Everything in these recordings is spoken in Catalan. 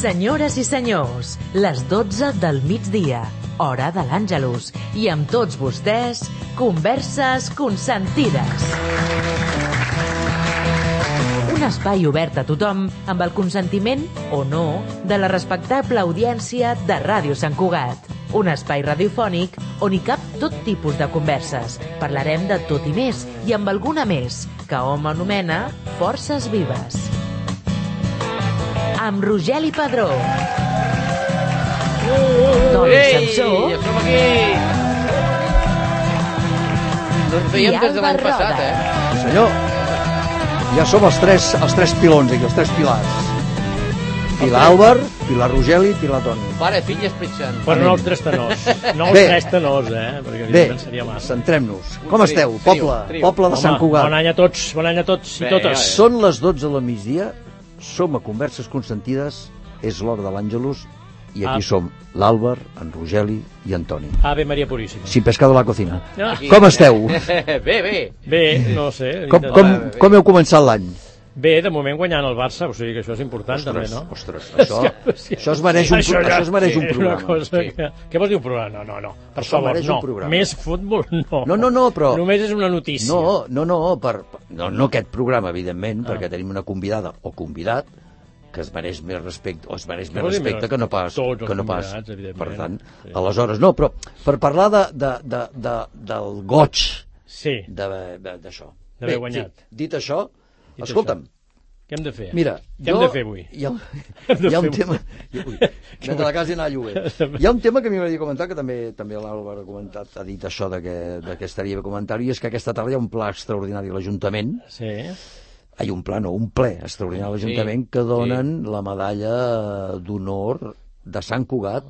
Senyores i senyors, les 12 del migdia, hora de l'Àngelus, i amb tots vostès, Converses Consentides. Un espai obert a tothom amb el consentiment, o no, de la respectable audiència de Ràdio Sant Cugat. Un espai radiofònic on hi cap tot tipus de converses. Parlarem de tot i més, i amb alguna més, que hom anomena Forces Vives. Amb Rogeli Padró, Toni Sansó, ja som aquí! No ens veiem des de l'any passat, Senyor, ja som els tres pilons aquí, els tres pilars. Pilar Àlvar, Pilar Rogeli i Pilar Toni. Pare, fill i Esprit Sant. Però no els tres tenors. No els tres tenors, perquè evidentment seria massa. Centrem-nos. Com esteu, poble de Sant Cugat? Bon any a tots i totes. Són les 12 del migdia, som a Converses Consentides, és l'hora de l'Àngelus, i aquí som l'Àlvar, en Rogeli i en Toni. Ave Maria Puríssima. Sin pescado a la cocina. Aquí. Com esteu? Bé, no sé. Com heu començat l'any? Bé, de moment guanyant el Barça, o sigui que això és important també, no? Ostres, això es mereix un programa. Què vols dir un programa? No, per favor, no. Més futbol, no. No, però... Només és una notícia. No aquest programa, evidentment, perquè tenim una convidada o convidat que es mereix més respecte que no pas. Per tant, aleshores, no, però per parlar del goig d'això. D'haver guanyat. Dit això, escolta'm, què hem de fer? Mira, què hem de fer avui? Hi ha un tema... Mentre la casa i anar a lloguer. Hi ha un tema que m'agradaria comentar, que també l'Àlvar ha dit això que estaria bé comentar-ho, i és que aquesta tarda hi ha un pla extraordinari a l'Ajuntament. Sí. Un ple extraordinari a l'Ajuntament que donen la medalla d'honor de Sant Cugat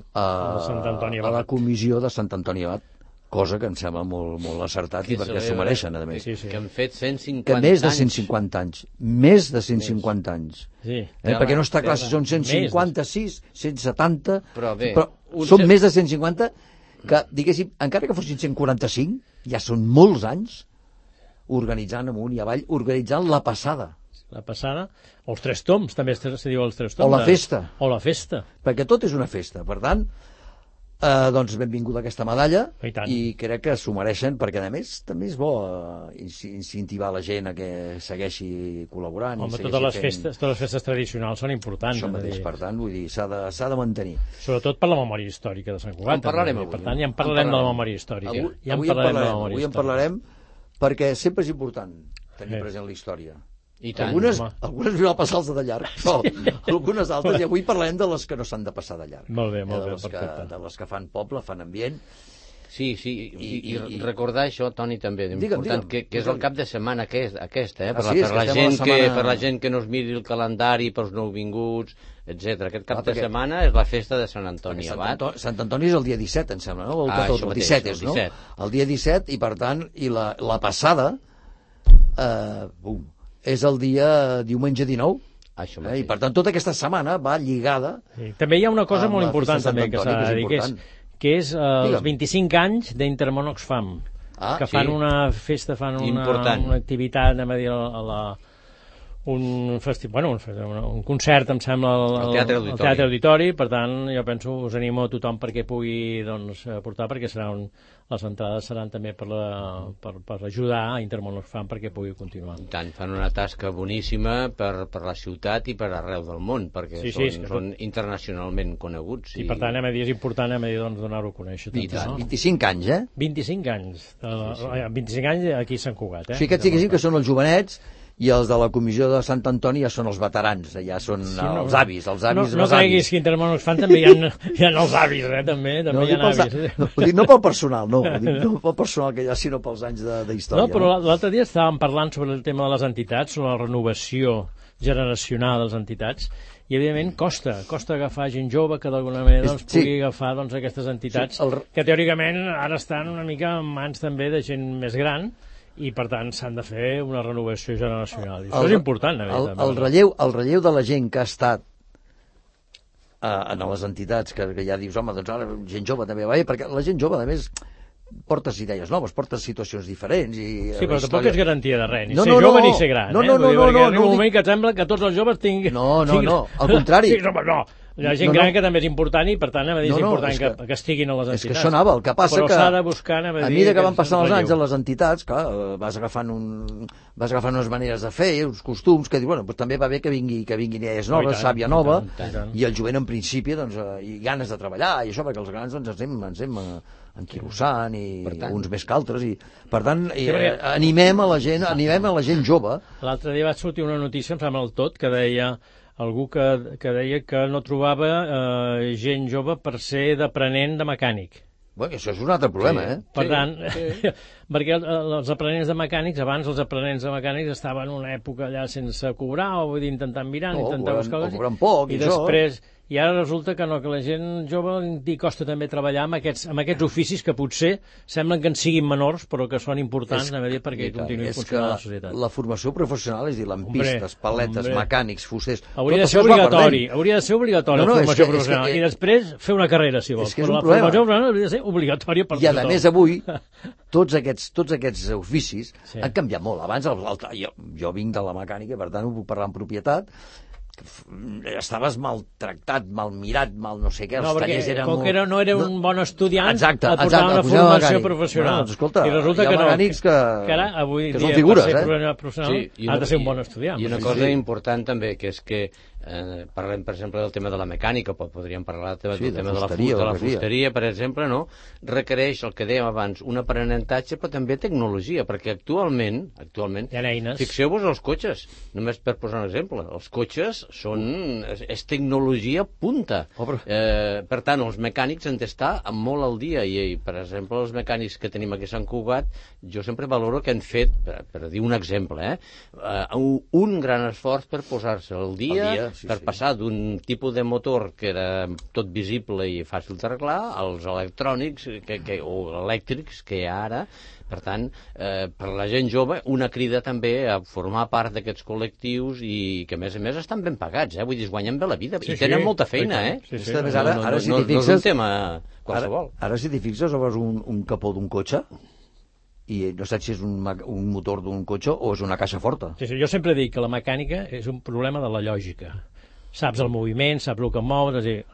a la comissió de Sant Antoni Abat, cosa que em sembla molt acertat i perquè s'ho mereixen, a més. Que han fet 150 anys. Que més de 150 anys. Més de 150 anys. Perquè no està clar si són 156, 170... Però són més de 150 que, diguéssim, encara que fossin 145, ja són molts anys organitzant amunt i avall, organitzant la passada. La passada, o els tres toms, també se diu els tres toms. O la festa. Perquè tot és una festa. Per tant, doncs benvinguda aquesta medalla, i crec que s'ho mereixen, perquè a més també és bo incentivar la gent a que segueixi col·laborant. Home, totes les festes tradicionals són importants. Això mateix, per tant, vull dir, s'ha de mantenir. Sobretot per la memòria històrica de Sant Cugat. Per tant, ja en parlarem de la memòria històrica. Avui en parlarem, perquè sempre és important tenir present la història. I tant, algunes va passar-se de llarg, però algunes altres, i avui parlarem de les que no s'han de passar de llarg. Molt bé, perfecte. De les que fan poble, fan ambient. Sí, i recordar això, Toni, també, important, que és el cap de setmana aquest, per la gent que no es miri el calendari, pels nouvinguts, etc. Aquest cap de setmana és la festa de Sant Antoni Abat. Sant Antoni és el dia 17, em sembla, no? El 17 és, no? El dia 17, i per tant, la passada, és el dia diumenge 19, i per tant tota aquesta setmana va lligada. També hi ha una cosa molt important també que s'ha de dir, que és els 25 anys d'Intermón Oxfam, que fan una festa, fan una activitat, anem a dir, un concert, em sembla, al Teatre Auditori. Per tant, jo penso, us animo a tothom perquè pugui portar, perquè les entrades seran també per ajudar a Intermón Oxfam perquè pugui continuar. I tant, fan una tasca boníssima per la ciutat i per arreu del món, perquè són internacionalment coneguts. I per tant, és important donar-ho a conèixer. 25 anys, 25 anys. 25 anys aquí a Sant Cugat. O sigui, aquests diguéssim que són els jovenets, i els de la comissió de Sant Antoni ja són els veterans, ja són els avis. No creguis que Intermón Oxfam també hi ha els avis, també hi ha avis. Ho dic no pel personal, no pel personal que hi ha, sinó pels anys d'història. No, però l'altre dia estàvem parlant sobre el tema de les entitats, sobre la renovació generacional de les entitats, i evidentment costa agafar gent jove que d'alguna manera pugui agafar aquestes entitats que teòricament ara estan una mica en mans també de gent més gran, i per tant s'han de fer una renovació generacional. I això és important. El relleu de la gent que ha estat en les entitats, que ja dius, home, doncs ara gent jove també va bé, perquè la gent jove, a més, portes idees noves, portes situacions diferents. Sí, però tampoc és garantia de res, ni ser jove ni ser gran. No, perquè en un moment que et sembla que tots els joves tinguin... No, al contrari. Sí, no, hi ha gent gran que també és important i, per tant, és important que estiguin a les entitats. És que això anava, el que passa que... Però s'ha de buscar, a mesura que van passant els anys a les entitats, clar, vas agafant unes maneres de fer, uns costums, que dius, bueno, també va bé que vinguin idees noves, sàvia nova, i el jovent, en principi, doncs, i ganes de treballar, i això, perquè els grans ens anem enquirossant, i uns més que altres, i, per tant, animem a la gent jove. L'altre dia va sortir una notícia, em sembla el Tot, que deia algú que deia que no trobava gent jove per ser d'aprenent de mecànic. Bé, això és un altre problema, Per tant, perquè els aprenents de mecànics, abans els aprenents de mecànics estaven en una època allà sense cobrar, o vull dir, intentant mirar, intentant buscar coses, i després... I ara resulta que la gent jove li costa també treballar amb aquests oficis que potser semblen que en siguin menors, però que són importants perquè continuïn funcionant a la societat. La formació professional, és a dir, lampistes, paletes, mecànics, fusters... Hauria de ser obligatori la formació professional. I després fer una carrera, si vols. Però la formació professional hauria de ser obligatòria per tothom. I a més, avui, tots aquests oficis han canviat molt. Abans, jo vinc de la mecànica, per tant, ho puc parlar en propietat, estaves maltractat, mal mirat, mal no sé què, els tallers eren... Com que no era un bon estudiant, et posaven una formació professional. Doncs escolta, i resulta hi ha mecànics que són figures, per ser professional has de ser un bon estudiant. I una cosa important també, que és que parlem, per exemple, del tema de la mecànica, podríem parlar del tema de la fusteria, per exemple, no? Requereix, el que dèiem abans, un aprenentatge, però també tecnologia, perquè actualment fixeu-vos els cotxes, només per posar un exemple, els cotxes és tecnologia punta. Per tant, els mecànics han d'estar molt al dia, i per exemple, els mecànics que tenim aquí a Sant Cugat, jo sempre valoro que han fet, per dir un exemple, un gran esforç per posar-se al dia, per passar d'un tipus de motor que era tot visible i fàcil d'arreglar als electrònics o elèctrics que hi ha ara. Per tant, per la gent jove, una crida també a formar part d'aquests col·lectius i que, a més estan ben pagats, vull dir, es guanyen bé la vida i tenen molta feina, Ara, si t'hi fixes... No és un tema qualsevol. Ara, si t'hi fixes, veus un capó d'un cotxe i no saps si és un motor d'un cotxe o és una caixa forta. Sí, jo sempre dic que la mecànica és un problema de la lògica. Saps el moviment, saps el que mou, és a dir,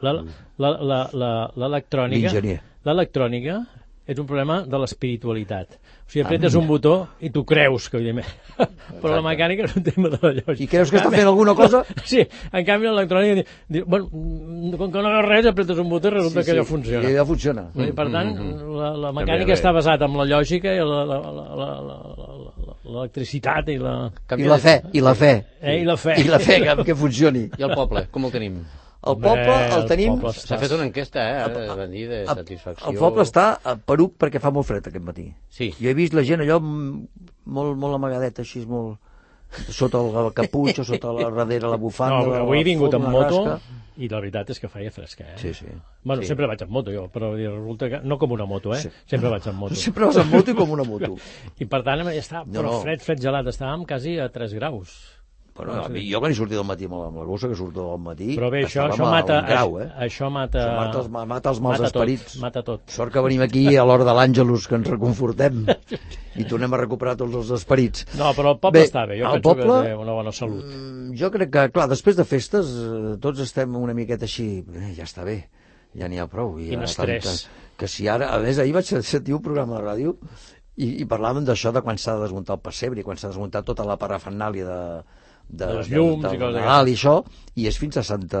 l'electrònica és un problema de l'espiritualitat. O sigui, apretes un botó i tu creus que... Però la mecànica és un tema de la lògica. I creus que està fent alguna cosa? Sí, en canvi l'electrònica... Bueno, com que no veus res, apretes un botó i resulta que allò funciona. I allò funciona. Per tant, la mecànica està basada en la lògica i l'electricitat i la... I la fe. I la fe. I la fe, que funcioni. I el poble, com el tenim? El poble el tenim... S'ha fet una enquesta, de satisfacció. El poble està peruc perquè fa molt fred aquest matí. Sí. Jo he vist la gent allò molt amagadeta, així, molt... sota el caputxo, sota darrere la bufanda... No, avui he vingut amb moto i la veritat és que feia fresca, Sí. Bueno, sempre vaig amb moto, jo, però resulta que... No com una moto, Sempre vaig amb moto. Sempre vas amb moto i com una moto. I per tant, estava fred gelat, estàvem quasi a 3 graus. Bueno, jo quan he sortit del matí amb la gossa que surto del matí, però bé, això mata els mals esperits. Mata tot. Sort que venim aquí a l'hora de l'Àngelus, que ens reconfortem i tornem a recuperar tots els esperits. No, però el poble està bé, jo penso que té una bona salut. Jo crec que, clar, després de festes tots estem una miqueta així, ja està bé, ja n'hi ha prou. Quin estrès. Que si ara, a més, ahir vaig sentir un programa de ràdio i parlàvem d'això, de quan s'ha de desmuntar el pessebre i quan s'ha de desmuntar tota la parafernàlia de les llums i coses Nadal i això, i és fins a Santa...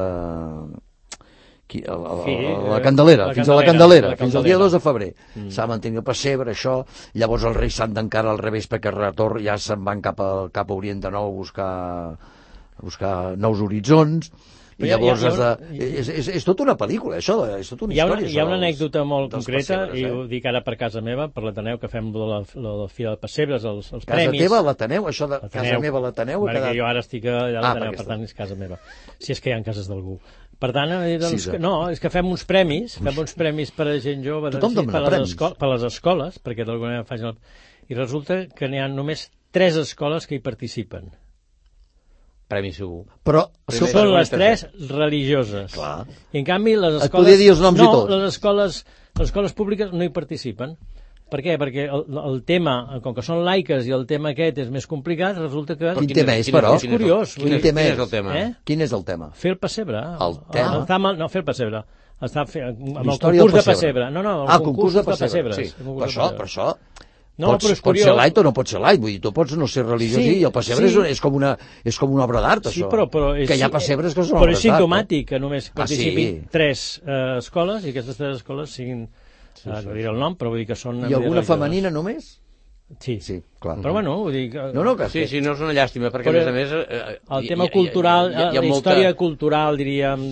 la Candelera, fins a la Candelera, fins al dia 2 de febrer. S'ha de mantenir el pessebre, això, llavors els Reis s'han d'encara al revés perquè el retorn ja se'n van cap a Orient de nou a buscar nous horitzons. I llavors és tota una pel·lícula, això, és tota una història. Hi ha una anècdota molt concreta, i ho dic ara per casa meva, per l'Ateneu, que fem la Fira de Pessebres, els premis. Casa teva, l'Ateneu? Això de casa meva, l'Ateneu? Perquè jo ara estic a l'Ateneu, per tant és casa meva, si és que hi ha cases d'algú. Per tant, és que fem uns premis per a gent jove, per les escoles, perquè d'alguna manera facin... I resulta que n'hi ha només 3 escoles que hi participen. Premi segur. Però són les 3 religioses. Clar. I en canvi les escoles... Et podria dir els noms i tot. Les escoles públiques no hi participen. Per què? Perquè el tema, com que són laiques i el tema aquest és més complicat, resulta que... Quin tema és, però? És curiós. Quin és el tema? Quin és el tema? Fer el pessebre. El tema? No, fer el pessebre. Està amb el concurs de pessebre. No, el concurs de pessebre. Sí, per això. No, però és pot ser light o no pot ser light, vull dir, tu pots no ser religiós i el pessebre és com una obra d'art, això. Que hi ha pessebres que són obres d'art. Però és simptomàtic que només participin 3 escoles i aquestes 3 escoles siguin, no diré el nom, però vull dir que són... I alguna femenina només? Sí, clar. Però bueno, vull dir que... Sí, no és una llàstima, perquè a més... El tema cultural, la història cultural, diríem...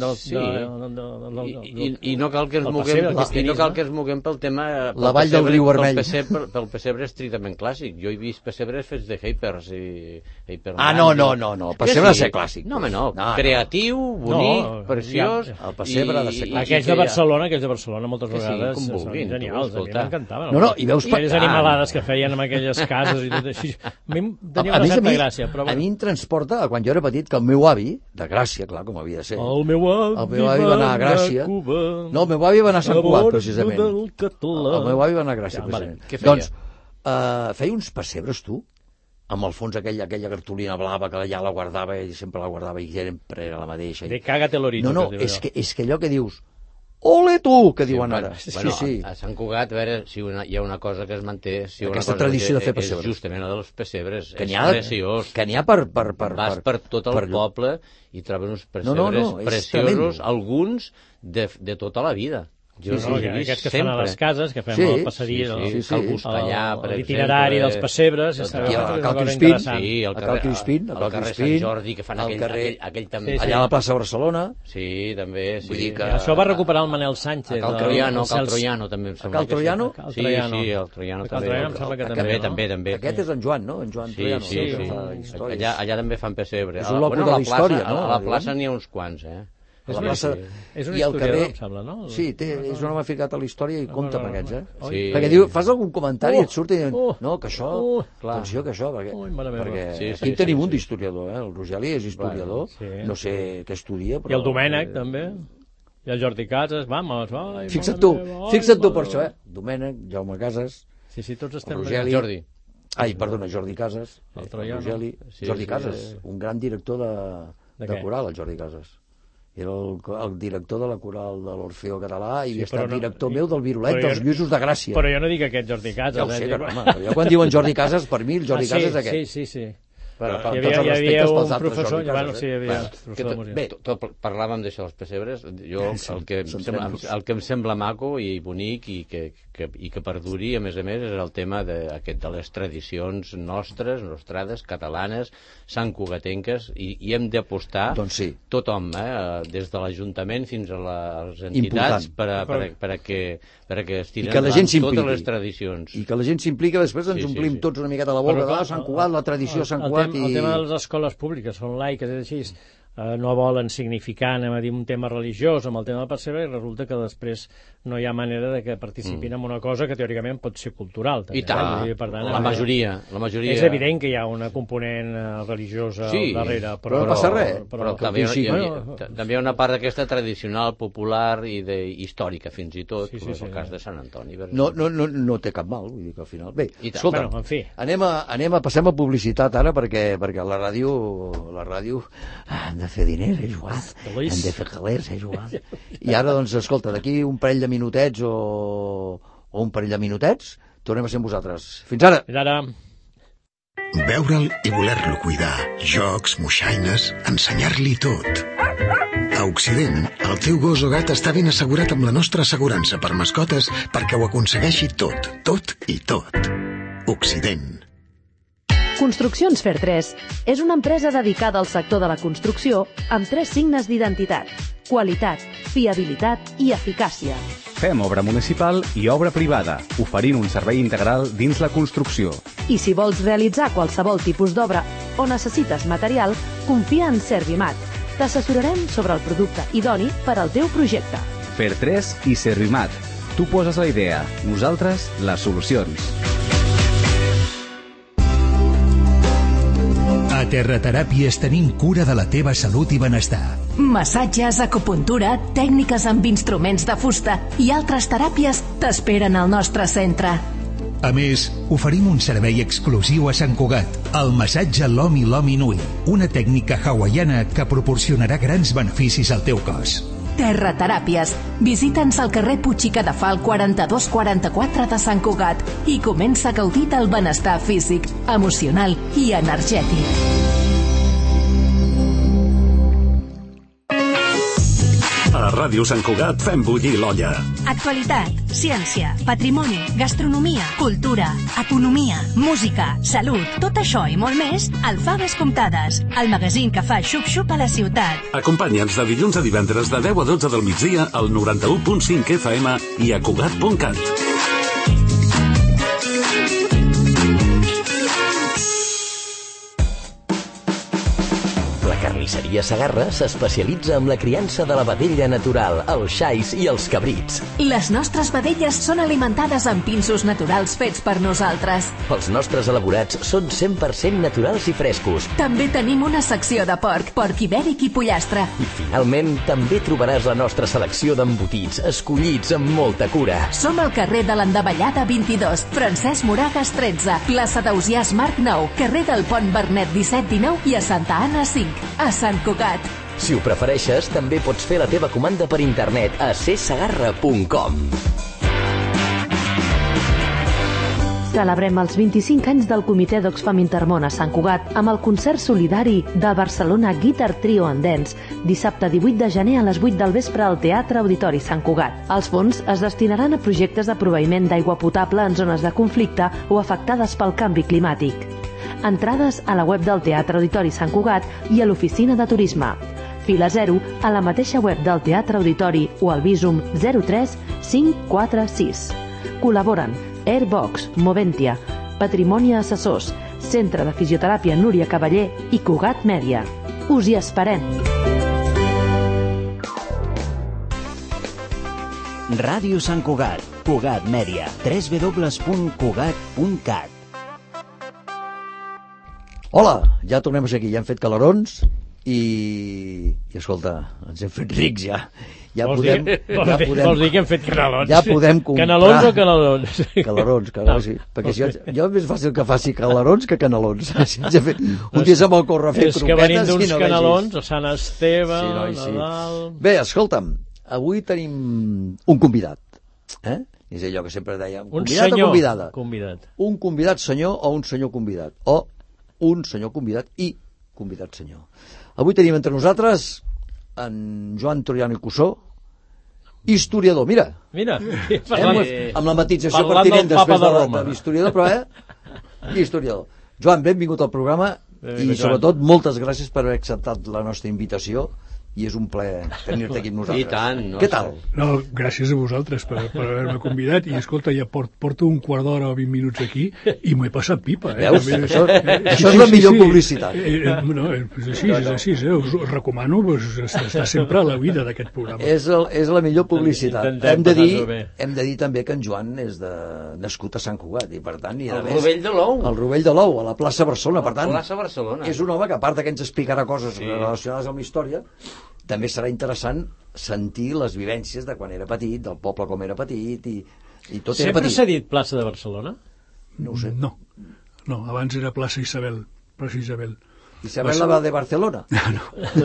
I no cal que ens moguem pel tema... La vall del riu Vermell. Pel pessebre estrictament clàssic. Jo he vist pessebres fets de Heipers i... no, el pessebre ha de ser clàssic. No, creatiu, bonic, preciós... El pessebre ha de ser clàssic. Aquells de Barcelona, moltes vegades, són genials. A mi m'encantaven. No, i veus... Aquelles animalades que feien amb aquelles cases i tot així. A mi tenia una certa gràcia. Però... A mi em transporta, quan jo era petit, que el meu avi, de Gràcia, clar, com havia de ser... El meu avi va anar a Gràcia. No, el meu avi va anar a Sant Cugat, precisament. El meu avi va anar a Gràcia, precisament. Què feia? Doncs, feia uns pessebres, tu, amb al fons aquella cartolina blava que allà la guardava i sempre la guardava i sempre era la mateixa. De cágate l'orito. No, és que allò que dius... Ole tu, que diuen ara. Sí. A Sant Cugat, a veure, si hi ha una cosa que es manté... Aquesta tradició de fer pessebres. És justament la dels pessebres. És preciós. Que n'hi ha per... Vas per tot el poble i trobes uns pessebres preciosos, alguns de tota la vida. Aquests que fan a les cases, que fem el passadís, l'itinerari dels pessebres, el Cal Crispín, el carrer Sant Jordi, que fan aquell també. Allà a la plaça Barcelona. Sí, també. Això va recuperar el Manel Sánchez. Cal Troiano també em sembla. Cal Troiano? Sí, el Troiano també. Aquest és en Joan, no? En Joan Troiano. Sí. Allà també fan pessebre. És un loco de la història, no? A la plaça n'hi ha uns quants, És un historiador, em sembla, no? Sí, és un home ficat a la història i compta amb aquests, Sí. Perquè diu, fas algun comentari i et surt i diuen, no, que això, atenció, que això, perquè aquí tenim un d'historiador, el Rogeli és historiador, no sé què estudia, però... I el Domènec, també, i el Jordi Casas, vamos, fixa't tu per això, Domènec, Jaume Casas, tots estem... Jordi. Perdona, Jordi Casas, Rogeli, Jordi Casas, un gran director de coral, el Jordi Casas. Era el director de la coral de l'Orfeó Català i havia estat director meu del Virolet dels Lluïsos de Gràcia. Però jo no dic aquest Jordi Casas. Ja ho sé, jo quan diuen Jordi Casas, per mi el Jordi Casas és aquest. Sí. Hi havia un professor, hi havia professor de música. Bé, parlàvem d'això dels pessebres, jo el que em sembla maco i bonic i que perduri, a més, és el tema de les tradicions nostres, nostrades, catalanes, santcugatenques, i hem d'apostar tothom, des de l'Ajuntament fins a les entitats, perquè es tiren totes les tradicions. I que la gent s'implica, després ens omplim tots una miqueta la boca de Sant Cugat, la tradició Sant Cugat. El tema de les escoles públiques són laiques, és així, no volen significar, anem a dir, un tema religiós amb el tema del pessebre, i resulta que després no hi ha manera de que participin en una cosa que teòricament pot ser cultural. També. I tant, la majoria. És evident que hi ha una component religiosa al darrere, però no passa res. Però també hi ha una part d'aquesta tradicional, popular i històrica, fins i tot, com és el cas de Sant Antoni. No té cap mal, vull dir que al final... Bé, escolta, passem a publicitat ara, perquè la ràdio han de fer diners, Joan. Hem de fer calés, Joan. I ara, doncs, escolta, d'aquí un parell de minutets o un parell de minutets tornem a ser amb vosaltres. Fins ara! Fins ara! Veure'l i voler-lo cuidar. Jocs, moixaines, ensenyar-li tot. A Occident, el teu gos o gat està ben assegurat amb la nostra assegurança per mascotes perquè ho aconsegueixi tot, tot i tot. Occident. Construccions Fer3 és una empresa dedicada al sector de la construcció amb 3 signes d'identitat: qualitat, fiabilitat i eficàcia. Fem obra municipal i obra privada, oferint un servei integral dins la construcció. I si vols realitzar qualsevol tipus d'obra o necessites material, confia en Servimat. T'assessorarem sobre el producte idoni per al teu projecte. Fer3 i Servimat. Tu poses la idea, nosaltres les solucions. A Terrateràpies tenim cura de la teva salut i benestar. Massatges, acupuntura, tècniques amb instruments de fusta i altres teràpies t'esperen al nostre centre. A més, oferim un servei exclusiu a Sant Cugat, el massatge Lomi Lomi Nui, una tècnica hawaiana que proporcionarà grans beneficis al teu cos. Terrateràpies. Visita'ns al carrer Puig i Cadafal 4244 de Sant Cugat i comença a gaudir del benestar físic, emocional i energètic. A Ràdio Sant Cugat fem bullir l'olla. Actualitat, ciència, patrimoni, gastronomia, cultura, economia, música, salut, tot això i molt més al Faves Comptades, el magazín que fa xup-xup a la ciutat. Acompanya'ns de dilluns a divendres de 10 a 12 del migdia al 91.5 FM i a Cugat.cat. Carnisseria Segarra s'especialitza en la criança de la vedella natural, els xais i els cabrits. Les nostres vedelles són alimentades amb pinsos naturals fets per nosaltres. Els nostres elaborats són 100% naturals i frescos. També tenim una secció de porc ibèric i pollastre. I finalment també trobaràs la nostra selecció d'embotits, escollits amb molta cura. Som al carrer de l'Endavellada 22, Francesc Moragas 13, plaça d'Ausiàs Marc 9, carrer del Pont Bernet 17-19 i a Santa Anna 5. A Sant Cugat. Si ho prefereixes, també pots fer la teva comanda per internet a csegarra.com. Celebrem els 25 anys del Comitè d'Oxfam Intermón a Sant Cugat amb el concert solidari de Barcelona Guitar Trio and Dance, dissabte 18 de gener a les 8 del vespre al Teatre Auditori Sant Cugat. Els fons es destinaran a projectes de proveïment d'aigua potable en zones de conflicte o afectades pel canvi climàtic. Entrades a la web del Teatre Auditori Sant Cugat i a l'oficina de turisme. Fila 0 a la mateixa web del Teatre Auditori o al Visum 03 546. Col·laboren Airbox, Moventia, Patrimoni Assessors, Centre de Fisioteràpia Núria Cavaller i Cugat Mèdia. Us hi esperem! Ràdio Sant Cugat, Cugat Mèdia, www.cugat.cat. Hola, ja tornem a ser aquí, ja hem fet calarons i escolta, ens hem fet rics ja. Vols dir que hem fet canelons? Ja podem comprar... Canelons o canelons? Calarons, sí. Perquè jo és més fàcil que faci calarons que canelons. Un dia se m'ocorre fer croquetes i no vegis. És que venim d'uns canelons, a Sant Esteve, Nadal... Bé, escolta'm, avui tenim un convidat. És allò que sempre dèiem. Convidat o convidada? Convidat. Un convidat senyor o un senyor convidat. O un senyor convidat i convidat senyor. Avui tenim entre nosaltres en Joan Troiano i Cussó, historiador, mira, amb la matització pertinent després de l'historiador, però historiador. Joan, benvingut al programa i sobretot moltes gràcies per haver acceptat la nostra invitació i és un plaer tenir-te aquí amb nosaltres. I tant. No? Què tal? No, gràcies a vosaltres per haver-me convidat i escolta, ja porto un quart d'hora o 20 minuts aquí i m'ho he passat pipa. Veus? Això és la millor publicitat. No, és així, us recomano estar sempre a la vida d'aquest programa. És la millor publicitat. Hem de dir també que en Joan és nascut a Sant Cugat i per tant... El Rovell de l'Ou. El Rovell de l'Ou, a la plaça Barcelona. Per tant, és un home que a part que ens explicarà coses relacionades amb la història, també serà interessant sentir les vivències de quan era petit, del poble com era petit i tot era petit. Sempre s'ha dit plaça de Barcelona? No ho sé. No, abans era plaça Isabel. Isabel la de Barcelona? No.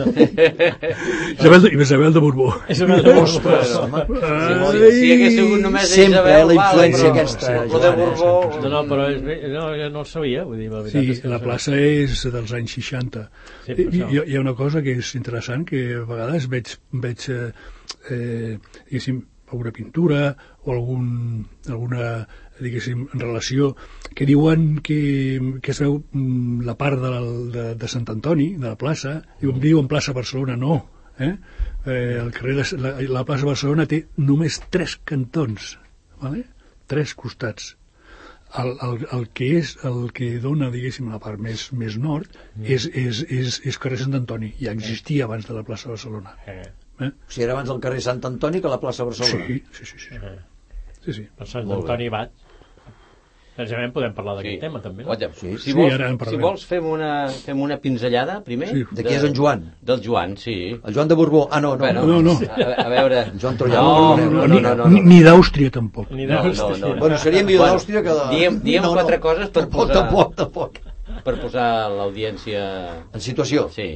Isabel de Borbó. Ostres, home. Si hagués sigut només sempre la influència aquesta. De Borbó... No, però no el sabia, vull dir, la veritat. Sí, la plaça és dels anys 60. Hi ha una cosa que és interessant, que a vegades veig diguéssim, alguna pintura o alguna diguéssim, relació que diuen que es veu la part de Sant Antoni, de la plaça, diuen plaça Barcelona, no. El carrer la plaça Barcelona té només 3 cantons, 3 costats. El que dona, diguéssim, la part més nord és carrer Sant Antoni, ja existia abans de la plaça Barcelona. O sigui, era abans del carrer Sant Antoni que la plaça Barcelona. Sí. Per Sant Antoni Bat. Precisament podem parlar d'aquest tema, també. Si vols, fem una pinzellada, primer. De qui és en Joan? Del Joan, sí. El Joan de Borbó. Ah, no. A veure... Joan Troià. Ni d'Àustria, tampoc. Bueno, seria millor d'Àustria que de... Diem 4 coses per posar... Tampoc. Per posar l'audiència... En situació. Sí.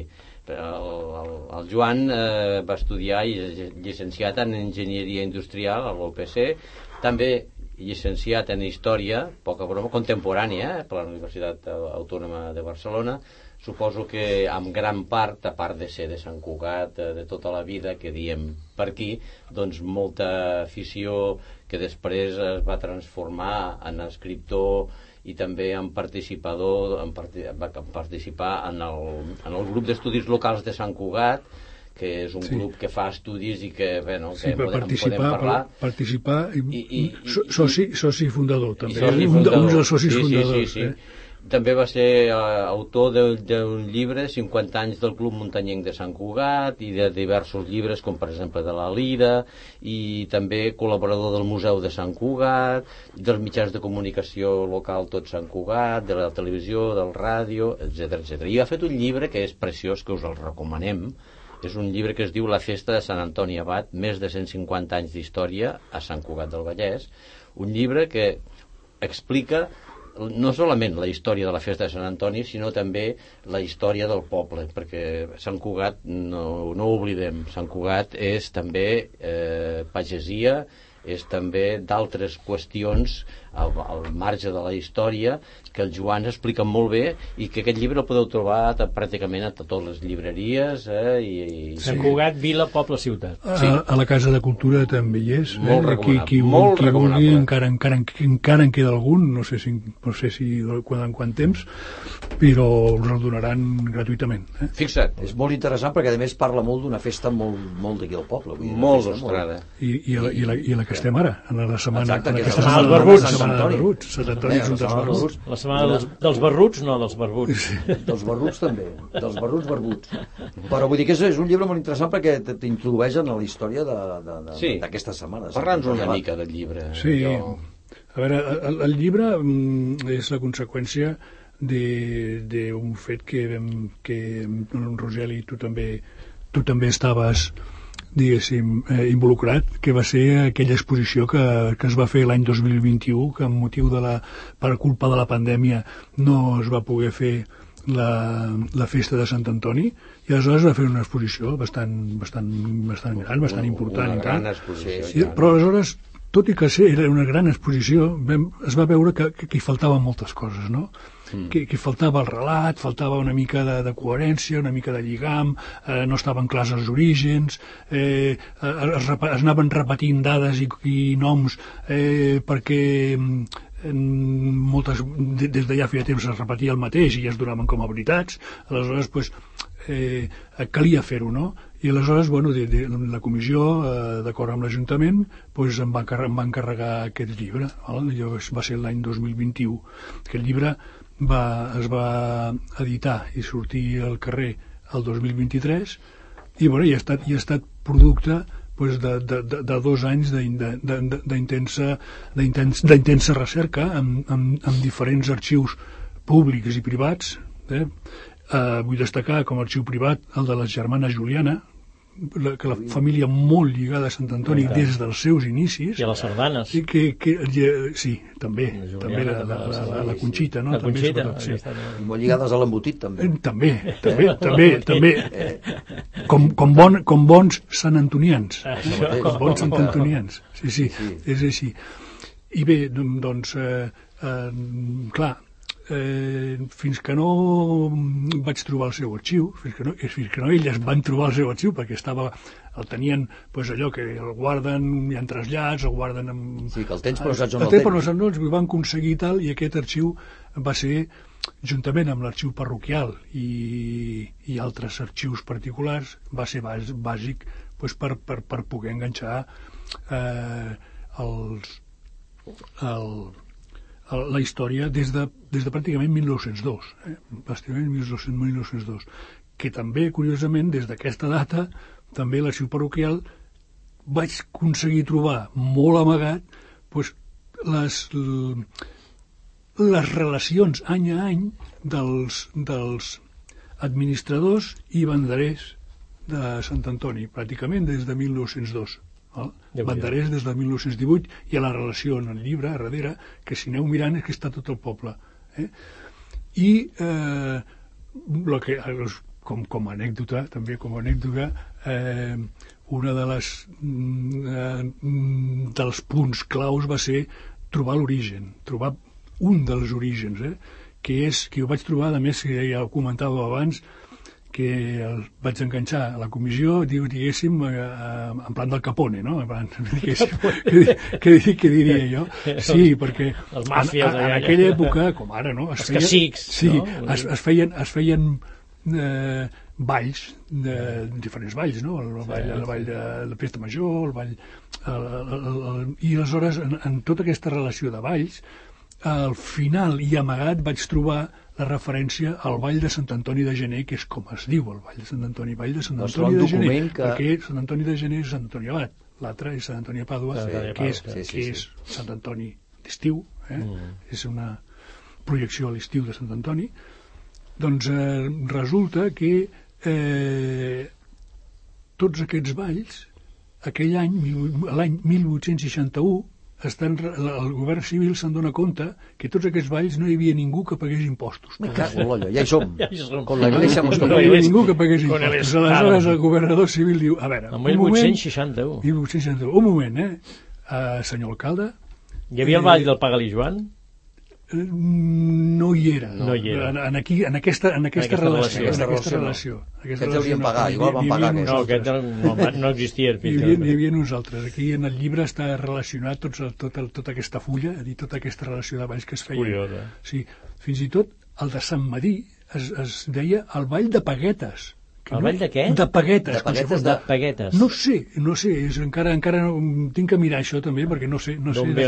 El Joan va estudiar i és llicenciat en Enginyeria Industrial a l'UPC, també llicenciat en Història, poca broma, contemporània, per la Universitat Autònoma de Barcelona. Suposo que amb gran part, a part de ser de Sant Cugat, de tota la vida que diem per aquí, doncs molta afició que després es va transformar en escriptor i també en participador, va participar en el grup d'estudis locals de Sant Cugat, que és un grup que fa estudis i que, podem parlar. Participar i soci fundador, també. Un dels socis fundadors. Sí. També va ser autor d'un llibre, 50 anys del Club Muntanyenc de Sant Cugat, i de diversos llibres, com per exemple de la Lira, i també col·laborador del Museu de Sant Cugat, dels mitjans de comunicació local tot Sant Cugat, de la televisió, del ràdio, etc. I ha fet un llibre que és preciós, que us el recomanem. És un llibre que es diu La festa de Sant Antoni Abat, més de 150 anys d'història a Sant Cugat del Vallès. Un llibre que explica no solament la història de la festa de Sant Antoni, sinó també la història del poble, perquè Sant Cugat, no oblidem, Sant Cugat és també pagesia, és també d'altres qüestions al marge de la història que el Joan explica molt bé i que aquest llibre el podeu trobar pràcticament a totes les llibreries. Sant Cugat, vila, poble, ciutat. A la Casa de Cultura també hi és. Molt recomanable. Qui vulgui, encara en queda algun, no sé si quan temps, però us el donaran gratuïtament. Fixa't. És molt interessant perquè a més parla molt d'una festa molt d'aquí al poble. Molt nostrada. I la que estem ara, en la setmana... Exacte, que és la setmana dels barbuts. Sant Antoni és un dels barbuts. La setmana dels barbuts, no, dels barbuts. Dels barbuts també, dels barbuts. Però vull dir que és un llibre molt interessant perquè t'introdueix en la història d'aquesta setmana. Parla'ns una mica del llibre. Sí, a veure, el llibre és la conseqüència d'un fet que en Rogeli tu també estaves, diguéssim, involucrat, que va ser aquella exposició que es va fer l'any 2021, que amb motiu per culpa de la pandèmia no es va poder fer la festa de Sant Antoni, i aleshores va fer una exposició bastant gran, bastant important. Una gran exposició. Sí, però aleshores, tot i que era una gran exposició, es va veure que hi faltaven moltes coses, no? Que faltava el relat, faltava una mica de coherència, una mica de lligam, no estaven clars els orígens, es anaven repetint dades i noms perquè des de ja feia temps es repetia el mateix i ja es donaven com a veritats. Aleshores calia fer-ho, no? I aleshores, la comissió, d'acord amb l'Ajuntament, em va encarregar aquest llibre. Va ser l'any 2021. Aquest llibre es va editar i sortir al carrer el 2023 i ha estat producte de 2 anys d'intensa recerca amb diferents arxius públics i privats. Vull destacar com a arxiu privat el de les germanes Juliana, que la família molt lligada a Sant Antoni des dels seus inicis. I a les sardanes. Sí, també la Conxita, no? La Conxita. I molt lligades a l'embotit, també. També. Com bons santantonians. Com bons santantonians. Sí, és així. I bé, doncs, clar, fins que no vaig trobar el seu arxiu, fins que no elles van trobar el seu arxiu, perquè el tenien, allò que el guarden, hi ha trasllats, el guarden amb... Sí, que el tens però no saps on el tens. Però no saps, ho van aconseguir tal, i aquest arxiu va ser, juntament amb l'arxiu parroquial i altres arxius particulars, va ser bàsic per poder enganxar la història des de pràcticament 1902, pràcticament 1902, que també, curiosament, des d'aquesta data, també l'arxiu parroquial vaig aconseguir trobar molt amagat les relacions any a any dels administradors i banderers de Sant Antoni, pràcticament des de 1902. Banderers des de 1918, hi ha la relació en el llibre, a darrere, que si aneu mirant és que està tot el poble. I com a anècdota, també com a anècdota, una dels punts claus va ser trobar l'origen, trobar un dels orígens, que ho vaig trobar, a més, que ja ho comentava abans, que el vaig enganxar a la comissió, diguéssim, en plan del Capone, no? Què diria jo? Sí, perquè en aquella època, com ara, no? Els cacics, no? Sí, es feien balls, diferents balls, no? El ball de la Festa Major, el ball... I aleshores, en tota aquesta relació de balls, al final i amagat vaig trobar la referència al Ball de Sant Antoni de Gener, que és com es diu el Ball de Sant Antoni, Ball de Sant Antoni de Gener, perquè Sant Antoni de Gener és Sant Antoni Abat, l'altre és Sant Antoni de Pàdua, que és Sant Antoni d'estiu, és una projecció a l'estiu de Sant Antoni. Doncs resulta que tots aquests balls, aquell any, l'any 1861, el govern civil se'n dona compte que tots aquests balls no hi havia ningú que pagués impostos. Me cago en l'olla, ja hi som. Con la iglesia no hi havia ningú que pagués impostos. Aleshores el governador civil diu, a veure, un moment... 1861. Un moment, senyor alcalde... Hi havia el ball del Pagalí Joan? No hi era. En aquesta relació. Aquests haurien pagat, igual van pagar. No, aquest no existia. Hi havia nosaltres. Aquí en el llibre està relacionat tota aquesta fulla, tota aquesta relació de balls que es feien. Curiosa. Sí, fins i tot el de Sant Madí es deia el ball de Paguetes. El ball de què? De Paguetes. De Paguetes. No sé, encara tinc que mirar això també, perquè no sé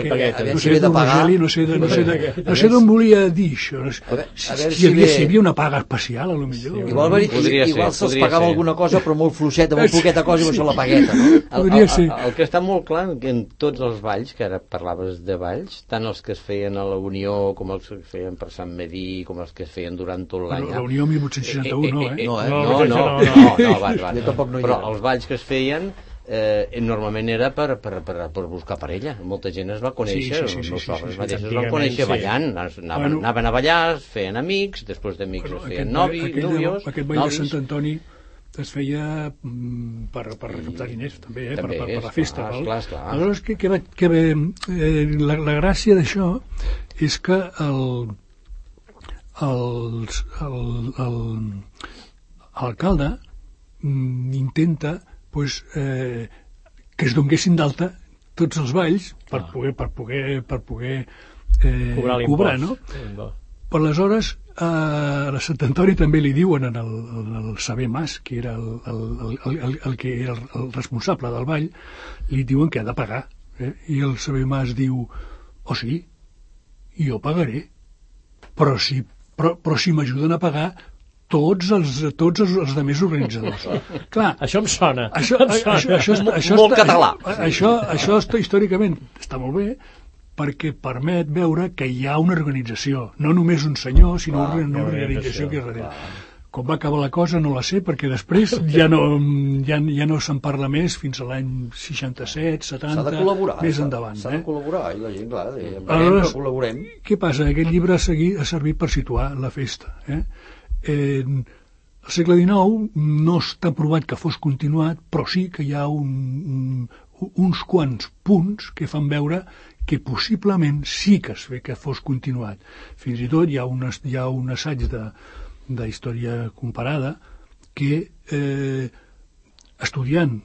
d'on volia dir això. Si hi havia una paga especial, a lo millor. Igual se'ls pagava alguna cosa, però molt fluixeta, molt poqueta cosa, i això la pagueta, no? Podria ser. El que està molt clar, que en tots els balls, que ara parlaves de balls, tant els que es feien a la Unió, com els que es feien per Sant Madí, com els que es feien durant tot l'any. La Unió 1861 no, però els balls que es feien normalment era per buscar parella. Molta gent es va conèixer, els meus sogres mateixos es van conèixer ballant, anaven a ballar, es feien amics, després d'amics es feien nòvios. Aquest ball de Sant Antoni es feia per recaptar diners també, per la festa. Aleshores, la gràcia d'això és que l'alcalde intenta que es donguessin d'alta tots els balls per poder cobrar, no? Per aleshores a Sant Antoni també li diuen al Saber Mas, que era el que era el responsable del ball, li diuen que ha de pagar, i el Saber Mas diu, sí, jo pagaré, però si m'ajuden a pagar tots els altres organitzadors. Clar, això em sona. Molt català. Això històricament està molt bé, perquè permet veure que hi ha una organització, no només un senyor, sinó una organització que és darrere. Com va acabar la cosa no la sé, perquè després ja no se'n parla més fins a l'any 67, 70, més endavant. S'ha de col·laborar, i la gent, clar, col·laborem. Què passa? Aquest llibre ha servit per situar la festa. Al segle XIX no està provat que fos continuat, però sí que hi ha uns quants punts que fan veure que possiblement sí que fos continuat. Fins i tot hi ha un assaig de història comparada que estudiant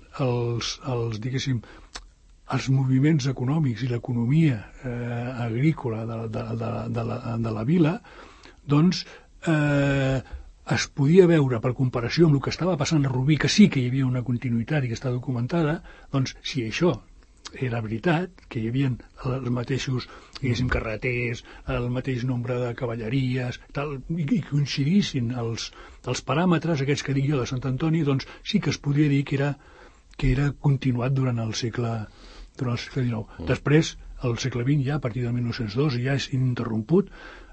els moviments econòmics i l'economia agrícola de la vila, doncs es podia veure, per comparació amb el que estava passant a Rubí, que sí que hi havia una continuïtat i que està documentada, doncs si això era veritat, que hi havia els mateixos, diguéssim, carreters, el mateix nombre de cavalleries, i coincidissin els paràmetres aquests que dic jo de Sant Antoni, doncs sí que es podria dir que era continuat durant el segle XIX. Després, al segle XX, ja a partir del 1902, ja és ininterromput,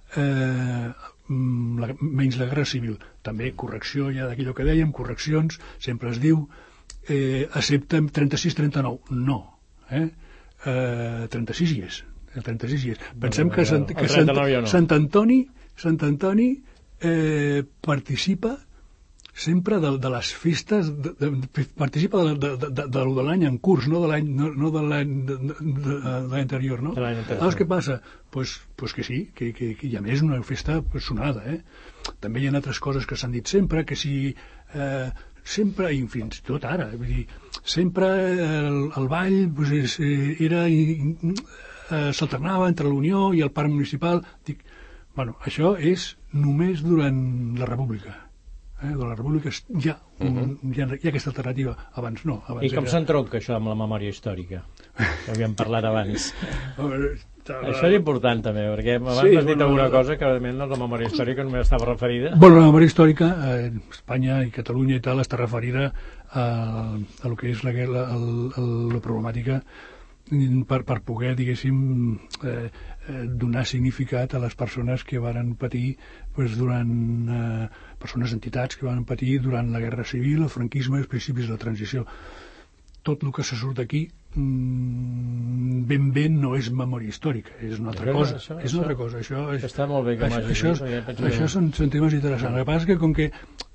menys la Guerra Civil. També correcció, ja d'aquello que dèiem, correccions, sempre es diu, acceptem 36-39. No. 36 hi és. El 36 hi és. Pensem que Sant Antoni participa sempre de les festes, participa de l'any en curs, no de l'any anterior, no? Llavors, què passa? Pues que sí, que hi ha més una festa sonada, També hi ha altres coses que s'han dit sempre, que si sempre, i fins tot ara, vull dir, sempre el ball s'alternava entre la Unió i el parc municipal. Dic, bueno, això és només durant la República. De la República hi ha aquesta alternativa. Abans no. I com s'entronca això amb la memòria històrica? Que havíem parlat abans. Això és important també, perquè abans has dit alguna cosa que realment la memòria històrica només estava referida. Bueno, la memòria històrica, Espanya i Catalunya i tal, està referida a lo que és la problemàtica per poder, diguéssim, donar significat a les persones que varen patir persones, entitats que van patir durant la Guerra Civil, el franquisme i els principis de la transició. Tot el que se surt aquí ben bé no és memòria històrica, és una altra cosa. És una altra cosa. Està molt bé que m'hagis dit. Això són temes interessants. El que passa és que com que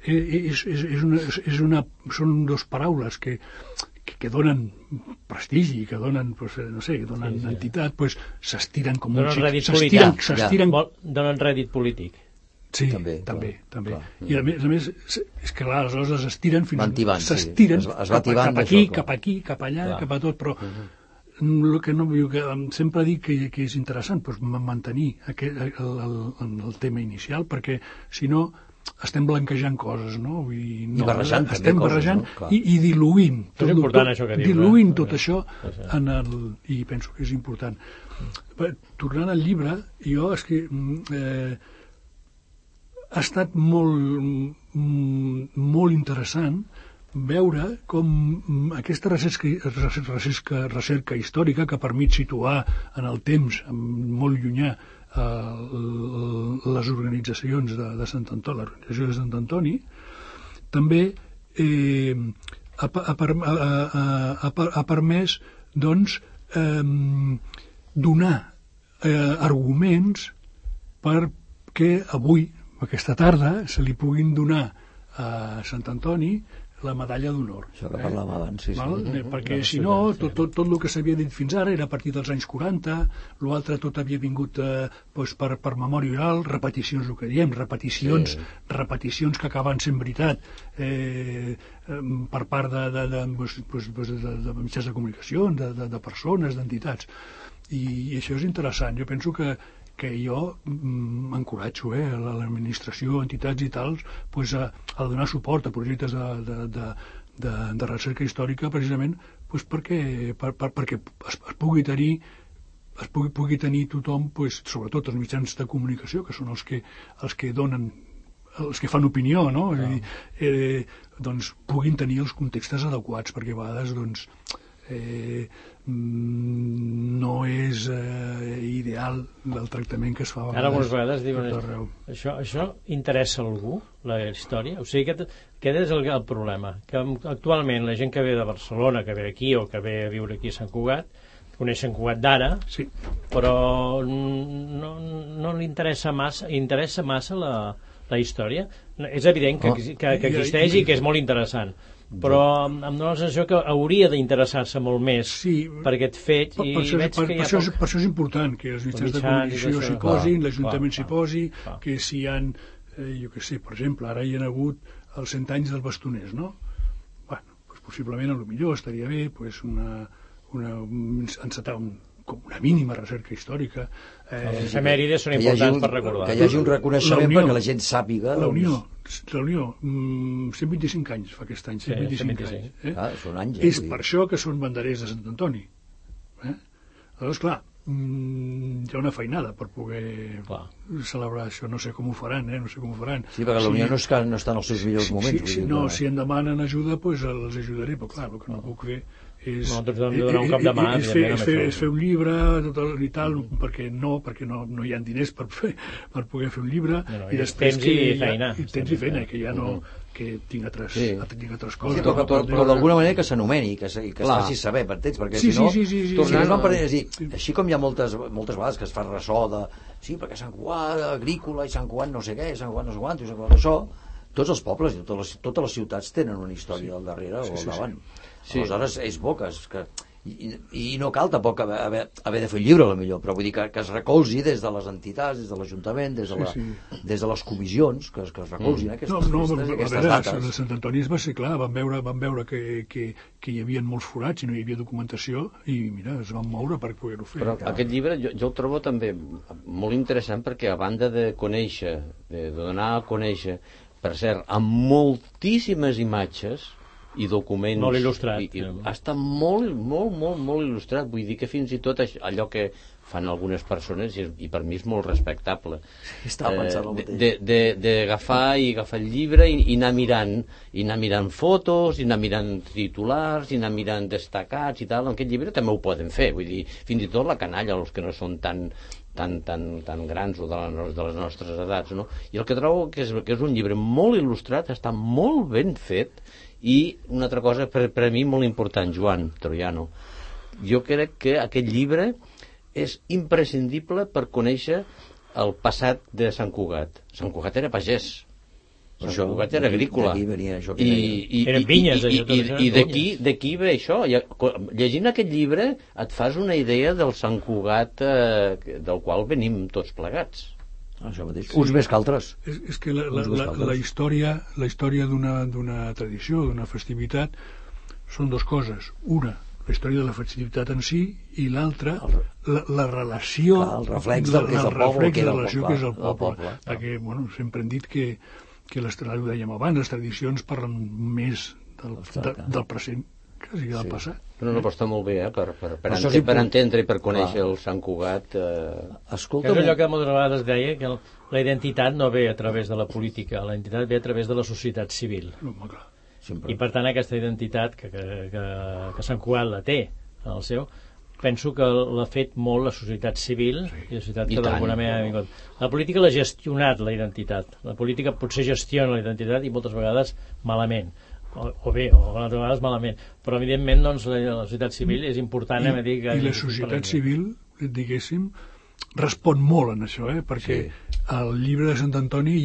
són dos paraules que donen prestigi, que donen, no sé, que donen entitat, s'estiren com un xic. Donen rèdit polític. Sí, també. I a més, és que clar, aleshores s'estiren fins... S'estiren cap aquí, cap allà, cap a tot, però el que sempre dic que és interessant mantenir el tema inicial, perquè si no estem blanquejant coses, no? I barrejant també estem barrejant i diluint. És important això que dius. Diluint tot això i penso que és important. Tornant al llibre, jo és que ha estat molt interessant veure com aquesta recerca històrica que permet situar en el temps molt llunyà les organitzacions de Sant Antoni, l'organització de Sant Antoni, també ha permès doncs donar arguments perquè avui, aquesta tarda, se li puguin donar a Sant Antoni la medalla d'honor. Això que parlàvem abans, sí. Perquè si no, tot el que s'havia dit fins ara era a partir dels anys 40, l'altre tot havia vingut per memòria oral, repeticions, el que diem, repeticions que acaben sent veritat per part de mitjans de comunicació, de persones, d'entitats. I això és interessant. Jo penso que jo encoratjo l'administració, entitats i tals, a donar suport a projectes de recerca històrica precisament perquè es pugui tenir tothom, sobretot els mitjans de comunicació, que són els que donen, els que fan opinió, no? Doncs puguin tenir els contextes adequats, perquè a vegades doncs no és ideal el tractament que es fa ara moltes vegades diuen això interessa a algú, la història? O sigui, aquest és el problema, que actualment la gent que ve de Barcelona, que ve aquí o que ve a viure aquí a Sant Cugat, coneix Sant Cugat d'ara, però no li interessa massa la història. És evident que existeix i que és molt interessant, però em dóna la sensació que hauria d'interessar-se molt més per aquest fet. Per això és important que els mitjans de comunicació s'hi posin, l'Ajuntament s'hi posi, que si hi ha, jo què sé, per exemple, ara hi ha hagut els 100 anys dels bastoners, no? Bueno, possiblement, potser estaria bé encetar una mínima recerca històrica. Les efemèrides són importants per recordar. Que hi hagi un reconeixement perquè la gent sàpiga. La Unió, 125 anys fa aquest any, 125 anys. Són anys. És per això que són banderers de Sant Antoni. Aleshores, clar, hi ha una feinada per poder celebrar això. No sé com ho faran, Sí, perquè la Unió no està en els seus millors moments. Si em demanen ajuda, doncs els ajudaré, però clar, el que no puc fer nosaltres hem de donar un cop de mà és fer un llibre i tal, perquè no hi ha diners per poder fer un llibre, i després temps i feina, que ja no, que tinc altres coses. Però d'alguna manera que s'anomeni, que es faci saber per temps, perquè si no així com hi ha moltes vegades que es fa ressò de sí, perquè Sant Cugat agrícola i Sant Cugat no sé què, Sant Cugat no sé quant, i Sant Cugat això, tots els pobles i totes les ciutats tenen una història al darrere o al davant. Aleshores és bo que i no cal tampoc haver de fer un llibre potser, però vull dir que es recolzi des de les entitats, des de l'Ajuntament, des de les comissions, que es recolzin aquestes dates. A Sant Antoni es va ser clar, van veure que hi havia molts forats i no hi havia documentació, i mira, es van moure per poder-ho fer. Però aquest llibre jo el trobo també molt interessant, perquè a banda de conèixer, de donar a conèixer, per cert, amb moltíssimes imatges i documents... Molt il·lustrat. Està molt il·lustrat. Vull dir que fins i tot allò que fan algunes persones, i per mi és molt respectable, d'agafar el llibre i anar mirant fotos, i anar mirant titulars, i anar mirant destacats i tal. En aquest llibre també ho poden fer. Vull dir, fins i tot la canalla, els que no són tan grans o de les nostres edats, no? I el que trobo que és un llibre molt il·lustrat, està molt ben fet. I una altra cosa per a mi molt important, Joan Troiano, jo crec que aquest llibre és imprescindible per conèixer el passat de Sant Cugat. Sant Cugat era pagès, Sant Cugat era agrícola, eren vinyes, i d'aquí ve això. Llegint aquest llibre et fas una idea del Sant Cugat del qual venim tots plegats. Això mateix. Uns més que altres. És que la història d'una tradició, d'una festivitat, són dues coses. Una, la història de la festivitat en si, i l'altra, la relació, el reflex del que és el poble, que és el poble. Perquè, bueno, sempre hem dit que ho dèiem abans, les tradicions parlen més del present que sigui del passat. No, però està molt bé, per entendre i per conèixer el Sant Cugat. És allò que moltes vegades deia, que la identitat no ve a través de la política, la identitat ve a través de la societat civil. I per tant aquesta identitat que Sant Cugat la té en el seu, penso que l'ha fet molt la societat civil, i la societat que d'alguna manera ha vingut. La política l'ha gestionat, la identitat. La política potser gestiona la identitat i moltes vegades malament. O bé, o altres vegades malament, però evidentment doncs, la societat civil és important. I la societat civil, diguéssim, respon molt en això, perquè al llibre de Sant Antoni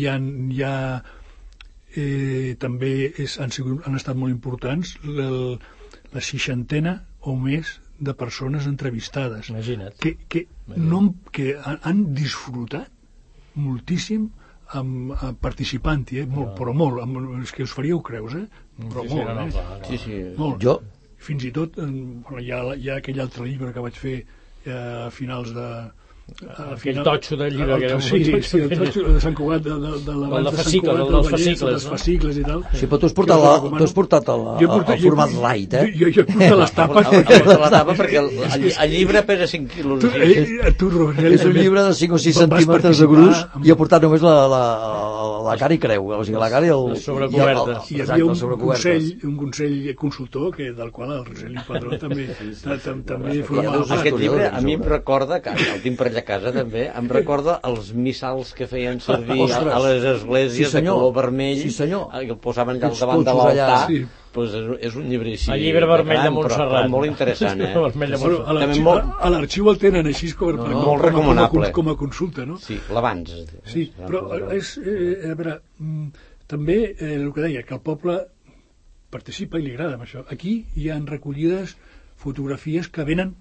també han estat molt importants la 60ena o més de persones entrevistades. Imagina't. Que han disfrutat moltíssim participant-hi, però molt, és que us faríeu creus, però molt. Jo fins i tot hi ha aquell altre llibre que vaig fer a finals de aquell totxo del llibre el totxo de Sant Cugat dels fascicles i tal. Sí, però tu has portat el format light, jo he portat les tapes la tapa perquè el llibre pesa 5 quilos. És un llibre de 5 o 6 centímetres de gruix i he portat només la cara i creu, o sigui, la cara i el sobrecoberta. Hi havia un consell consultor del qual el Roseli Padró també formava part. Aquest llibre a mi em recorda, que el tinc per allà a casa també, em recorda els missals que feien servir a les esglésies de color vermell, que el posaven allà davant de l'altar. És un llibre així, el llibre vermell de Montserrat, molt interessant. A l'arxiu el tenen així molt recomanable com a consulta, no? Sí, l'abans. Sí, però a veure, també el que deia, que el poble participa i li agrada amb això. Aquí hi han recollides fotografies que venen